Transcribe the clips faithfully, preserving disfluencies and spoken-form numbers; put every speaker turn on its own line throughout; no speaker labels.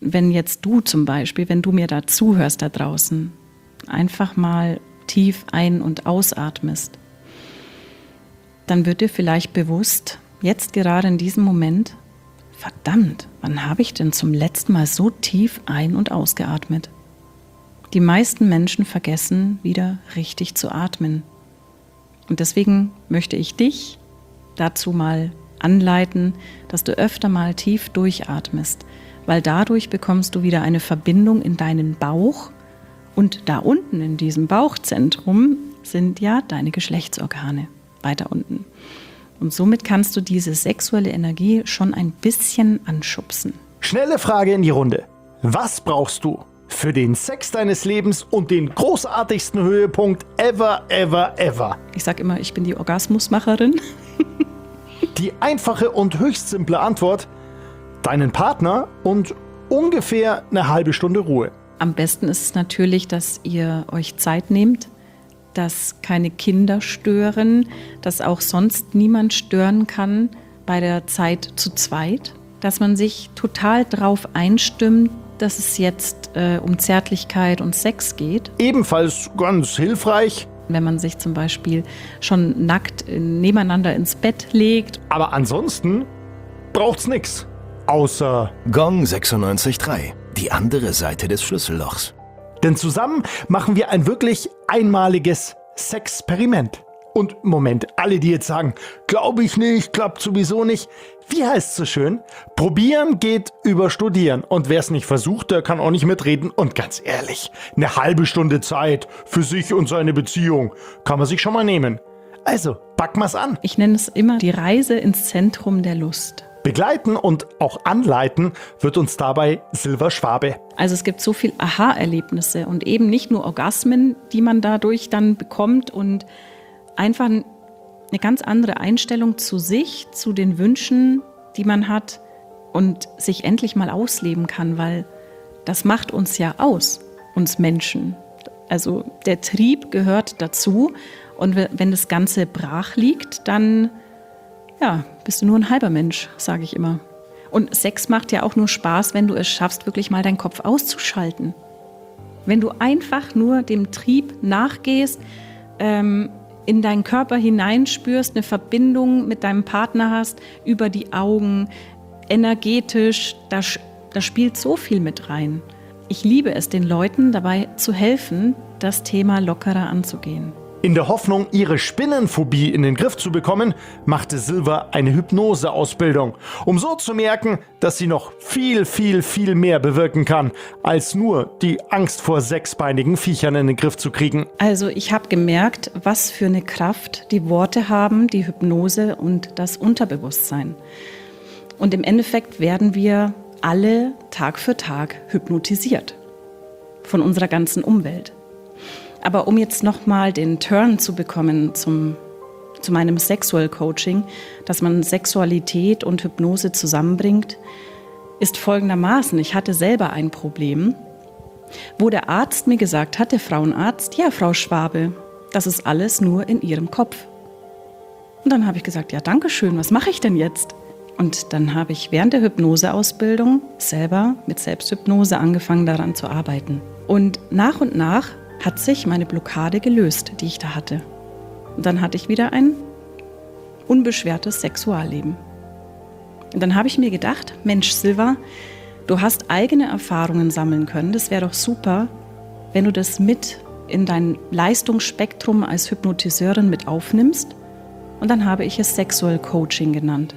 wenn jetzt du zum Beispiel, wenn du mir da zuhörst da draußen, einfach mal tief ein- und ausatmest, dann wird dir vielleicht bewusst, jetzt gerade in diesem Moment, verdammt, wann habe ich denn zum letzten Mal so tief ein- und ausgeatmet? Die meisten Menschen vergessen wieder richtig zu atmen. Und deswegen möchte ich dich dazu mal anleiten, dass du öfter mal tief durchatmest, weil dadurch bekommst du wieder eine Verbindung in deinen Bauch und da unten in diesem Bauchzentrum sind ja deine Geschlechtsorgane, weiter unten. Und somit kannst du diese sexuelle Energie schon ein bisschen anschubsen.
Schnelle Frage in die Runde. Was brauchst du für den Sex deines Lebens und den großartigsten Höhepunkt ever, ever, ever?
Ich sag immer, ich bin die Orgasmusmacherin.
Die einfache und höchst simple Antwort: deinen Partner und ungefähr eine halbe Stunde Ruhe.
Am besten ist es natürlich, dass ihr euch Zeit nehmt, dass keine Kinder stören, dass auch sonst niemand stören kann bei der Zeit zu zweit, dass man sich total drauf einstimmt, dass es jetzt äh, um Zärtlichkeit und Sex geht.
Ebenfalls ganz hilfreich,
wenn man sich zum Beispiel schon nackt nebeneinander ins Bett legt.
Aber ansonsten braucht's nix. Außer
Gong sechsundneunzig Komma drei, die andere Seite des Schlüssellochs.
Denn zusammen machen wir ein wirklich einmaliges Sexperiment. Und Moment, alle, die jetzt sagen, glaube ich nicht, klappt sowieso nicht. Wie heißt es so schön? Probieren geht über Studieren. Und wer es nicht versucht, der kann auch nicht mitreden. Und ganz ehrlich, eine halbe Stunde Zeit für sich und seine Beziehung kann man sich schon mal nehmen. Also, packen wir's an.
Ich nenne es immer die Reise ins Zentrum der Lust.
Begleiten und auch anleiten wird uns dabei Silva Schwabe.
Also es gibt so viel Aha-Erlebnisse und eben nicht nur Orgasmen, die man dadurch dann bekommt und einfach eine ganz andere Einstellung zu sich, zu den Wünschen, die man hat und sich endlich mal ausleben kann, weil das macht uns ja aus, uns Menschen. Also der Trieb gehört dazu und wenn das Ganze brach liegt, dann ja, bist du nur ein halber Mensch, sage ich immer. Und Sex macht ja auch nur Spaß, wenn du es schaffst, wirklich mal deinen Kopf auszuschalten. Wenn du einfach nur dem Trieb nachgehst, ähm, in deinen Körper hineinspürst, eine Verbindung mit deinem Partner hast, über die Augen, energetisch, da, da spielt so viel mit rein. Ich liebe es, den Leuten dabei zu helfen, das Thema lockerer anzugehen.
In der Hoffnung, ihre Spinnenphobie in den Griff zu bekommen, machte Silva eine Hypnoseausbildung, um so zu merken, dass sie noch viel, viel, viel mehr bewirken kann, als nur die Angst vor sechsbeinigen Viechern in den Griff zu kriegen.
Also ich habe gemerkt, was für eine Kraft die Worte haben, die Hypnose und das Unterbewusstsein. Und im Endeffekt werden wir alle Tag für Tag hypnotisiert von unserer ganzen Umwelt. Aber um jetzt nochmal den Turn zu bekommen zum, zu meinem Sexual Coaching, dass man Sexualität und Hypnose zusammenbringt, ist folgendermaßen: Ich hatte selber ein Problem, wo der Arzt mir gesagt hat, der Frauenarzt, ja, Frau Schwabe, das ist alles nur in Ihrem Kopf. Und dann habe ich gesagt, ja, danke schön, was mache ich denn jetzt? Und dann habe ich während der Hypnoseausbildung selber mit Selbsthypnose angefangen, daran zu arbeiten. Und nach und nach hat sich meine Blockade gelöst, die ich da hatte. Und dann hatte ich wieder ein unbeschwertes Sexualleben. Und dann habe ich mir gedacht, Mensch Silva, du hast eigene Erfahrungen sammeln können. Das wäre doch super, wenn du das mit in dein Leistungsspektrum als Hypnotiseurin mit aufnimmst. Und dann habe ich es Sexual Coaching genannt.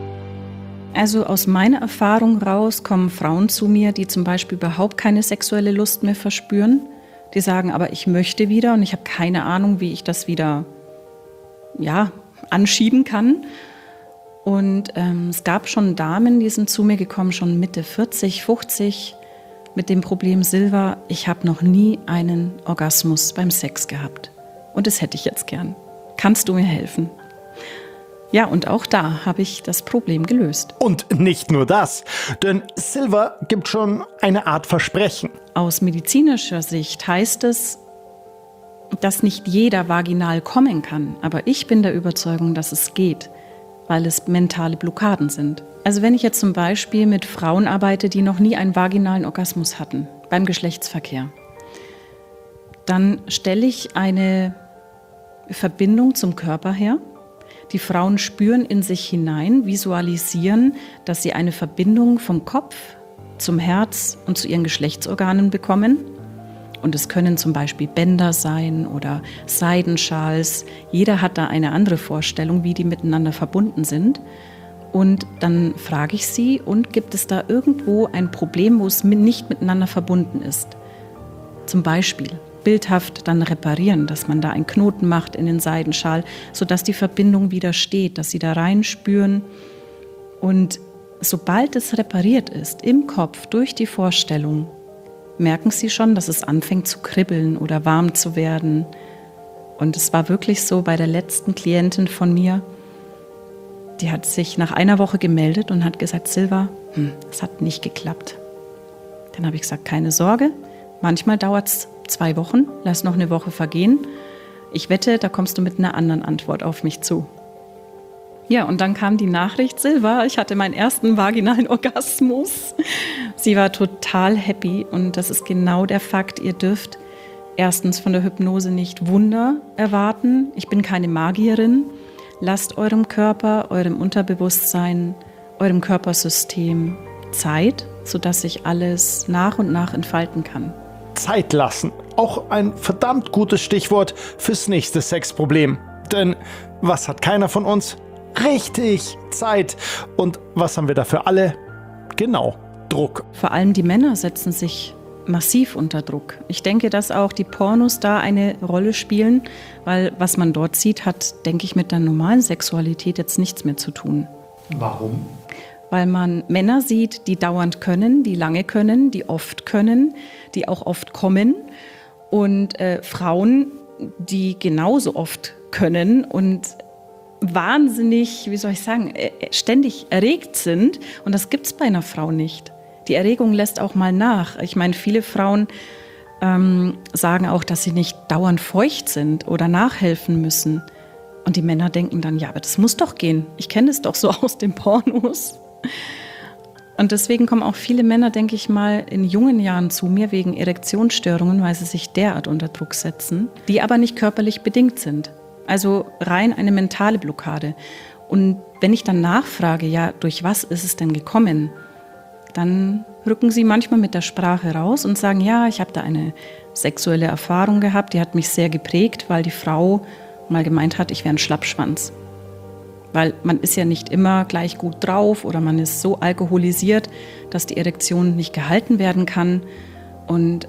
Also aus meiner Erfahrung raus kommen Frauen zu mir, die zum Beispiel überhaupt keine sexuelle Lust mehr verspüren. Die sagen, aber ich möchte wieder und ich habe keine Ahnung, wie ich das wieder ja, anschieben kann. Und ähm, es gab schon Damen, die sind zu mir gekommen, schon Mitte vierzig, fünfzig, mit dem Problem Silva, ich habe noch nie einen Orgasmus beim Sex gehabt. Und das hätte ich jetzt gern. Kannst du mir helfen? Ja, und auch da habe ich das Problem gelöst.
Und nicht nur das, denn Silva gibt schon eine Art Versprechen.
Aus medizinischer Sicht heißt es, dass nicht jeder vaginal kommen kann. Aber ich bin der Überzeugung, dass es geht. weil es mentale Blockaden sind. Also wenn ich jetzt zum Beispiel mit Frauen arbeite, die noch nie einen vaginalen Orgasmus hatten beim Geschlechtsverkehr, dann stelle ich eine Verbindung zum Körper her. Die Frauen spüren in sich hinein, visualisieren, dass sie eine Verbindung vom Kopf zum Herz und zu ihren Geschlechtsorganen bekommen. Und es können zum Beispiel Bänder sein oder Seidenschals. Jeder hat da eine andere Vorstellung, wie die miteinander verbunden sind. Und dann frage ich sie, und gibt es da irgendwo ein Problem, wo es nicht miteinander verbunden ist? Zum Beispiel bildhaft dann reparieren, dass man da einen Knoten macht in den Seidenschal, sodass die Verbindung wieder steht, dass sie da reinspüren. Und sobald es repariert ist, im Kopf, durch die Vorstellung, merken sie schon, dass es anfängt zu kribbeln oder warm zu werden. Und es war wirklich so bei der letzten Klientin von mir, die hat sich nach einer Woche gemeldet und hat gesagt, Silva, hm, es hat nicht geklappt. Dann habe ich gesagt, keine Sorge, manchmal dauert es zwei Wochen, lass noch eine Woche vergehen. Ich wette, da kommst du mit einer anderen Antwort auf mich zu. Ja, und dann kam die Nachricht, Silva, ich hatte meinen ersten vaginalen Orgasmus. Sie war total happy und das ist genau der Fakt, ihr dürft erstens von der Hypnose nicht Wunder erwarten. Ich bin keine Magierin. Lasst eurem Körper, eurem Unterbewusstsein, eurem Körpersystem Zeit, sodass sich alles nach und nach entfalten kann.
Zeit lassen. Auch ein verdammt gutes Stichwort fürs nächste Sexproblem. Denn was hat keiner von uns? Richtig, Zeit. Und was haben wir dafür alle? Genau, Druck.
Vor allem die Männer setzen sich massiv unter Druck. Ich denke, dass auch die Pornos da eine Rolle spielen, weil was man dort sieht, hat, denke ich, mit der normalen Sexualität jetzt nichts mehr zu tun.
Warum?
Weil man Männer sieht, die dauernd können, die lange können, die oft können, die auch oft kommen und äh, Frauen, die genauso oft können und wahnsinnig, wie soll ich sagen, ständig erregt sind. Und das gibt es bei einer Frau nicht. Die Erregung lässt auch mal nach. Ich meine, viele Frauen ähm, sagen auch, dass sie nicht dauernd feucht sind oder nachhelfen müssen. Und die Männer denken dann, ja, aber das muss doch gehen. Ich kenne es doch so aus den Pornos. Und deswegen kommen auch viele Männer, denke ich mal, in jungen Jahren zu mir wegen Erektionsstörungen, weil sie sich derart unter Druck setzen, die aber nicht körperlich bedingt sind. Also rein eine mentale Blockade. Und wenn ich dann nachfrage, ja, durch was ist es denn gekommen, dann rücken sie manchmal mit der Sprache raus und sagen, ja, ich habe da eine sexuelle Erfahrung gehabt, die hat mich sehr geprägt, weil die Frau mal gemeint hat, ich wäre ein Schlappschwanz. Weil man ist ja nicht immer gleich gut drauf oder man ist so alkoholisiert, dass die Erektion nicht gehalten werden kann. Und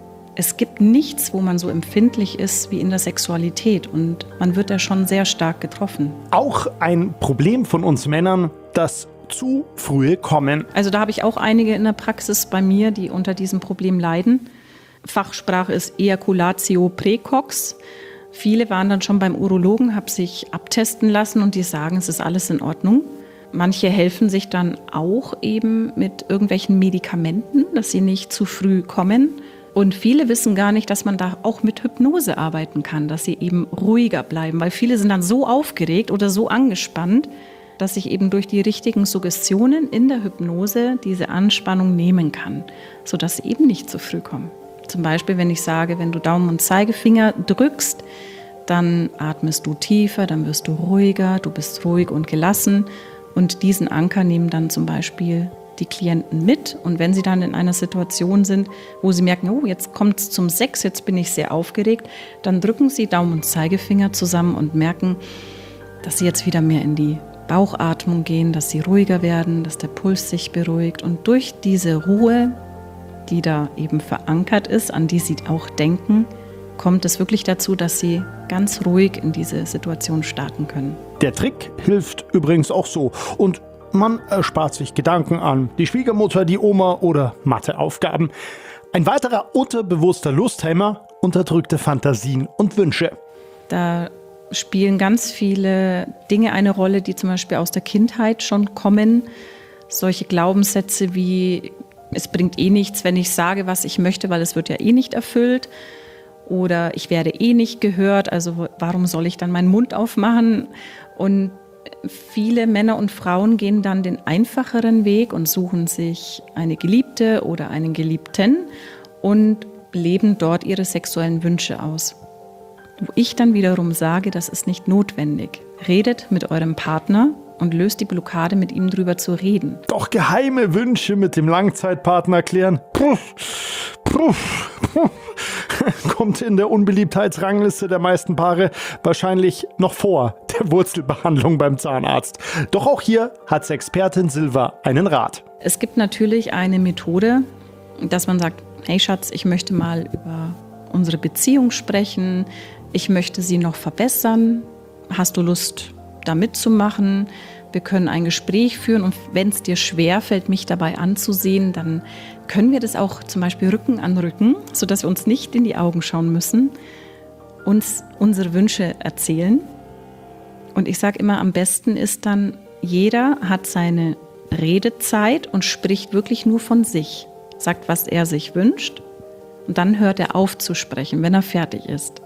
es gibt nichts, wo man so empfindlich ist wie in der Sexualität und man wird da schon sehr stark getroffen.
Auch ein Problem von uns Männern, das zu frühe Kommen.
Also da habe ich auch einige in der Praxis bei mir, die unter diesem Problem leiden. Fachsprache ist Ejaculatio praecox. Viele waren dann schon beim Urologen, haben sich abtesten lassen und die sagen, es ist alles in Ordnung. Manche helfen sich dann auch eben mit irgendwelchen Medikamenten, dass sie nicht zu früh kommen. Und viele wissen gar nicht, dass man da auch mit Hypnose arbeiten kann, dass sie eben ruhiger bleiben, weil viele sind dann so aufgeregt oder so angespannt, dass ich eben durch die richtigen Suggestionen in der Hypnose diese Anspannung nehmen kann, sodass sie eben nicht zu früh kommen. Zum Beispiel, wenn ich sage, wenn du Daumen und Zeigefinger drückst, dann atmest du tiefer, dann wirst du ruhiger, du bist ruhig und gelassen. Und diesen Anker nehmen dann zum Beispiel die Klienten mit. Und wenn sie dann in einer Situation sind, wo sie merken, oh, jetzt kommt es zum Sex, jetzt bin ich sehr aufgeregt, dann drücken sie Daumen und Zeigefinger zusammen und merken, dass sie jetzt wieder mehr in die Bauchatmung gehen, dass sie ruhiger werden, dass der Puls sich beruhigt. Und durch diese Ruhe, die da eben verankert ist, an die sie auch denken, kommt es wirklich dazu, dass sie ganz ruhig in diese Situation starten können.
Der Trick hilft übrigens auch so und man erspart sich Gedanken an die Schwiegermutter, die Oma oder Matheaufgaben. Ein weiterer unterbewusster Lusthemmer, unterdrückte Fantasien und Wünsche.
Da spielen ganz viele Dinge eine Rolle, die zum Beispiel aus der Kindheit schon kommen. Solche Glaubenssätze wie, es bringt eh nichts, wenn ich sage, was ich möchte, weil es wird ja eh nicht erfüllt. Oder ich werde eh nicht gehört, also warum soll ich dann meinen Mund aufmachen? Und viele Männer und Frauen gehen dann den einfacheren Weg und suchen sich eine Geliebte oder einen Geliebten und leben dort ihre sexuellen Wünsche aus. Wo ich dann wiederum sage, das ist nicht notwendig. Redet mit eurem Partner und löst die Blockade, mit ihm drüber zu reden.
Doch geheime Wünsche mit dem Langzeitpartner klären, puff, puff, puff, kommt in der Unbeliebtheitsrangliste der meisten Paare wahrscheinlich noch vor der Wurzelbehandlung beim Zahnarzt. Doch auch hier hat Sexpertin Silva einen Rat.
Es gibt natürlich eine Methode, dass man sagt, hey Schatz, ich möchte mal über unsere Beziehung sprechen, ich möchte sie noch verbessern, hast du Lust, da mitzumachen? Wir können ein Gespräch führen und wenn es dir schwerfällt, mich dabei anzusehen, dann können wir das auch zum Beispiel Rücken an Rücken, sodass wir uns nicht in die Augen schauen müssen, uns unsere Wünsche erzählen. Und ich sage immer, am besten ist dann, jeder hat seine Redezeit und spricht wirklich nur von sich, sagt, was er sich wünscht und dann hört er auf zu sprechen, wenn er fertig ist.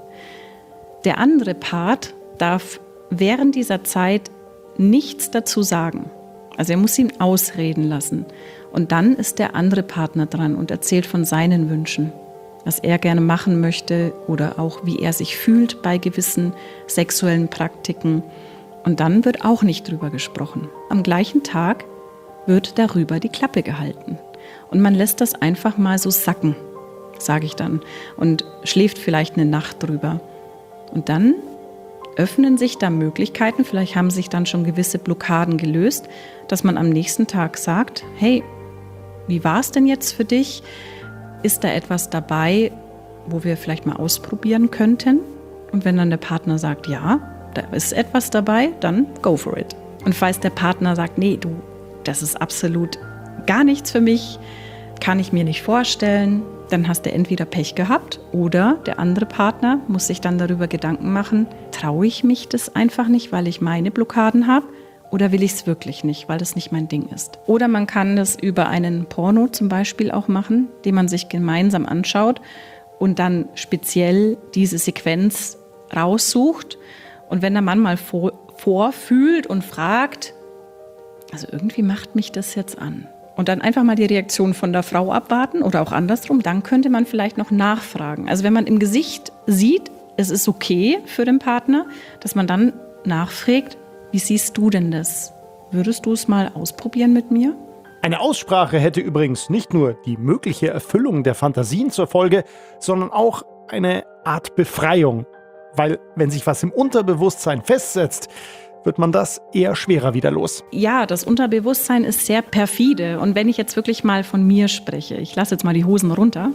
Der andere Part darf während dieser Zeit nichts dazu sagen. Also er muss ihn ausreden lassen. Und dann ist der andere Partner dran und erzählt von seinen Wünschen, was er gerne machen möchte oder auch wie er sich fühlt bei gewissen sexuellen Praktiken. Und dann wird auch nicht drüber gesprochen. Am gleichen Tag wird darüber die Klappe gehalten. Und man lässt das einfach mal so sacken, sage ich dann, und schläft vielleicht eine Nacht drüber. Und dann öffnen sich da Möglichkeiten, vielleicht haben sich dann schon gewisse Blockaden gelöst, dass man am nächsten Tag sagt, hey, wie war es denn jetzt für dich? Ist da etwas dabei, wo wir vielleicht mal ausprobieren könnten? Und wenn dann der Partner sagt, ja, da ist etwas dabei, dann go for it. Und falls der Partner sagt, nee, du, das ist absolut gar nichts für mich, kann ich mir nicht vorstellen, dann hast du entweder Pech gehabt oder der andere Partner muss sich dann darüber Gedanken machen, traue ich mich das einfach nicht, weil ich meine Blockaden habe oder will ich es wirklich nicht, weil das nicht mein Ding ist. Oder man kann das über einen Porno zum Beispiel auch machen, den man sich gemeinsam anschaut und dann speziell diese Sequenz raussucht. Und wenn der Mann mal vor, vorfühlt und fragt, also irgendwie macht mich das jetzt an. Und dann einfach mal die Reaktion von der Frau abwarten oder auch andersrum, dann könnte man vielleicht noch nachfragen. Also wenn man im Gesicht sieht, es ist okay für den Partner, dass man dann nachfragt, wie siehst du denn das? Würdest du es mal ausprobieren mit mir?
Eine Aussprache hätte übrigens nicht nur die mögliche Erfüllung der Fantasien zur Folge, sondern auch eine Art Befreiung. Weil wenn sich was im Unterbewusstsein festsetzt, wird man das eher schwerer wieder los.
Ja, das Unterbewusstsein ist sehr perfide. Und wenn ich jetzt wirklich mal von mir spreche, ich lasse jetzt mal die Hosen runter,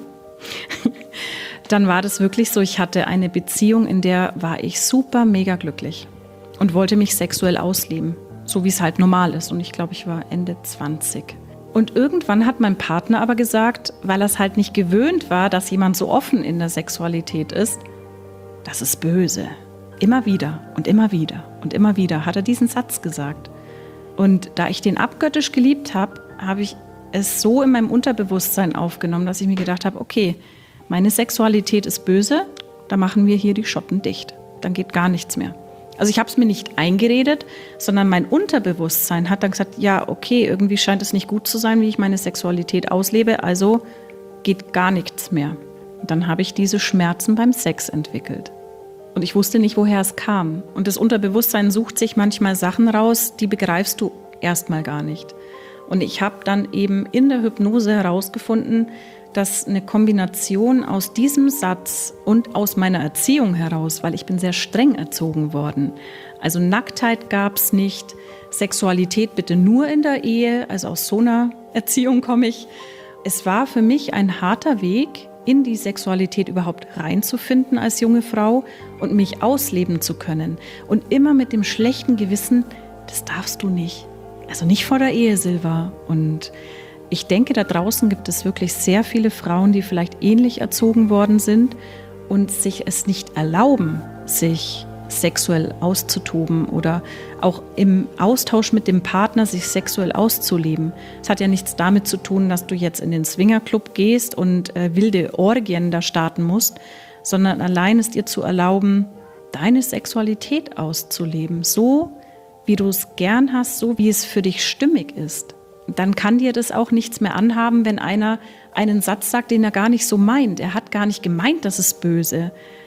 dann war das wirklich so, ich hatte eine Beziehung, in der war ich super mega glücklich und wollte mich sexuell ausleben, so wie es halt normal ist. Und ich glaube, ich war Ende zwanzig. Und irgendwann hat mein Partner aber gesagt, weil er es halt nicht gewöhnt war, dass jemand so offen in der Sexualität ist, das ist böse. Immer wieder und immer wieder und immer wieder hat er diesen Satz gesagt. Und da ich den abgöttisch geliebt habe, habe ich es so in meinem Unterbewusstsein aufgenommen, dass ich mir gedacht habe, okay, meine Sexualität ist böse, da machen wir hier die Schotten dicht. Dann geht gar nichts mehr. Also ich habe es mir nicht eingeredet, sondern mein Unterbewusstsein hat dann gesagt, ja, okay, irgendwie scheint es nicht gut zu sein, wie ich meine Sexualität auslebe, also geht gar nichts mehr. Und dann habe ich diese Schmerzen beim Sex entwickelt. Und ich wusste nicht, woher es kam. Und das Unterbewusstsein sucht sich manchmal Sachen raus, die begreifst du erstmal gar nicht. Und ich habe dann eben in der Hypnose herausgefunden, dass eine Kombination aus diesem Satz und aus meiner Erziehung heraus, weil ich bin sehr streng erzogen worden. Also Nacktheit gab es nicht, Sexualität bitte nur in der Ehe, also aus so einer Erziehung komme ich. Es war für mich ein harter Weg, in die Sexualität überhaupt reinzufinden als junge Frau und mich ausleben zu können. Und immer mit dem schlechten Gewissen, das darfst du nicht. Also nicht vor der Ehe, Silva. Und ich denke, da draußen gibt es wirklich sehr viele Frauen, die vielleicht ähnlich erzogen worden sind und sich es nicht erlauben, sich sexuell auszutoben oder auch im Austausch mit dem Partner sich sexuell auszuleben. Es hat ja nichts damit zu tun, dass du jetzt in den Swingerclub gehst und äh, wilde Orgien da starten musst, sondern allein es dir zu erlauben, deine Sexualität auszuleben, so wie du es gern hast, so wie es für dich stimmig ist, dann kann dir das auch nichts mehr anhaben, wenn einer einen Satz sagt, den er gar nicht so meint. Er hat gar nicht gemeint, das ist böse.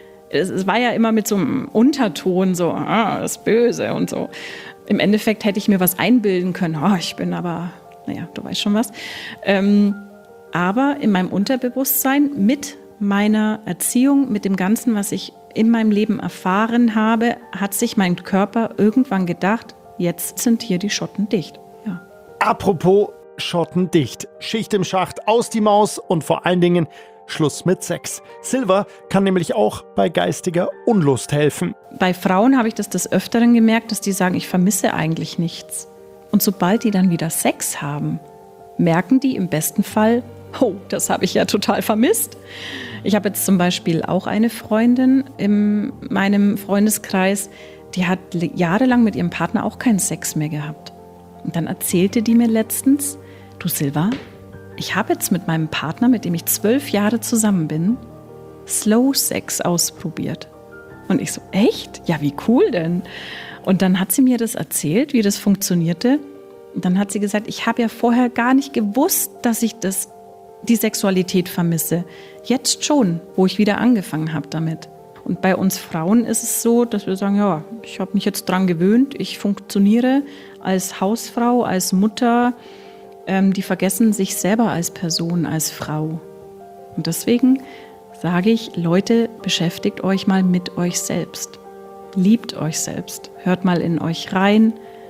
Es war ja immer mit so einem Unterton, so, ah, das ist böse und so. Im Endeffekt hätte ich mir was einbilden können. Oh, ich bin aber, naja, du weißt schon was. Ähm, aber in meinem Unterbewusstsein, mit meiner Erziehung, mit dem Ganzen, was ich in meinem Leben erfahren habe, hat sich mein Körper irgendwann gedacht, jetzt sind hier die Schotten dicht. Ja.
Apropos Schotten dicht. Schicht im Schacht, aus die Maus und vor allen Dingen Schluss mit Sex. Silver kann nämlich auch bei geistiger Unlust helfen.
Bei Frauen habe ich das des Öfteren gemerkt, dass die sagen, ich vermisse eigentlich nichts. Und sobald die dann wieder Sex haben, merken die im besten Fall, oh, das habe ich ja total vermisst. Ich habe jetzt zum Beispiel auch eine Freundin in meinem Freundeskreis, die hat jahrelang mit ihrem Partner auch keinen Sex mehr gehabt. Und dann erzählte die mir letztens, du Silva, ich habe jetzt mit meinem Partner, mit dem ich zwölf Jahre zusammen bin, Slow Sex ausprobiert. Und ich so, echt? Ja, wie cool denn? Und dann hat sie mir das erzählt, wie das funktionierte. Und dann hat sie gesagt, ich habe ja vorher gar nicht gewusst, dass ich das, die Sexualität vermisse. Jetzt schon, wo ich wieder angefangen habe damit. Und bei uns Frauen ist es so, dass wir sagen, ja, ich habe mich jetzt dran gewöhnt, ich funktioniere als Hausfrau, als Mutter. Ähm, die vergessen sich selber als Person, als Frau. Und deswegen sage ich, Leute, beschäftigt euch mal mit euch selbst. Liebt euch selbst. Hört mal in euch rein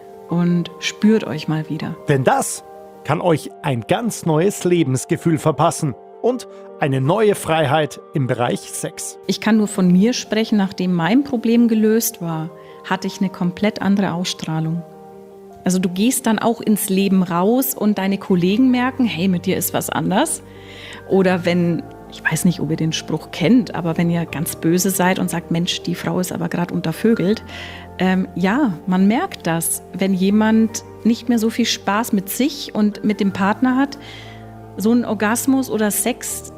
und spürt euch mal wieder.
Denn das kann euch ein ganz neues Lebensgefühl verpassen und eine neue Freiheit im Bereich Sex.
Ich kann nur von mir sprechen, nachdem mein Problem gelöst war, hatte ich eine komplett andere Ausstrahlung. Also du gehst dann auch ins Leben raus und deine Kollegen merken, hey, mit dir ist was anders. Oder wenn, ich weiß nicht, ob ihr den Spruch kennt, aber wenn ihr ganz böse seid und sagt, Mensch, die Frau ist aber gerade untervögelt. Ähm, ja, man merkt das, wenn jemand nicht mehr so viel Spaß mit sich und mit dem Partner hat. So ein Orgasmus oder Sex,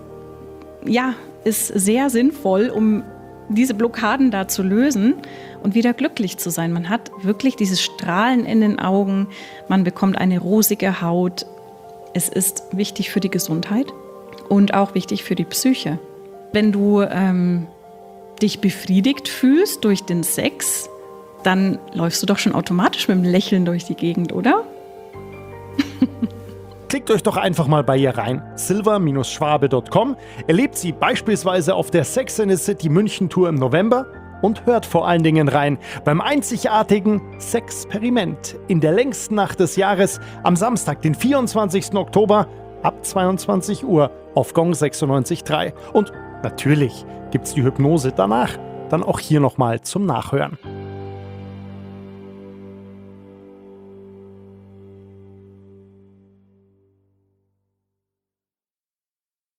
ja, ist sehr sinnvoll, um diese Blockaden da zu lösen und wieder glücklich zu sein. Man hat wirklich dieses Strahlen in den Augen, man bekommt eine rosige Haut. Es ist wichtig für die Gesundheit und auch wichtig für die Psyche. Wenn du ähm, dich befriedigt fühlst durch den Sex, dann läufst du doch schon automatisch mit einem Lächeln durch die Gegend, oder?
Klickt euch doch einfach mal bei ihr rein, silver Bindestrich schwabe Punkt com, erlebt sie beispielsweise auf der Sex and the City München Tour im November und hört vor allen Dingen rein beim einzigartigen Sexperiment in der längsten Nacht des Jahres am Samstag, den vierundzwanzigsten Oktober ab zweiundzwanzig Uhr auf Gong sechsundneunzig Komma drei. Und natürlich gibt's die Hypnose danach dann auch hier nochmal zum Nachhören.